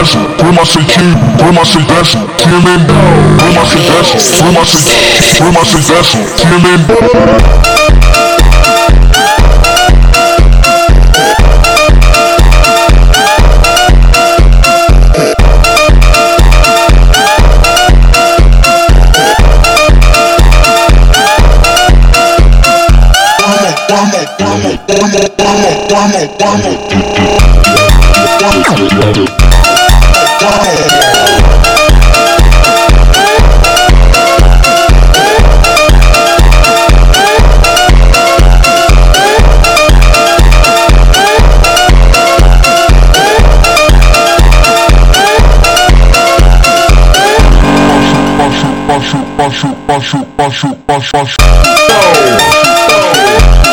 desce, foi macetinho, foi macetesse, tremendo. Foi macetesse, foi macetesse, foi macetesse, tremendo. Passo.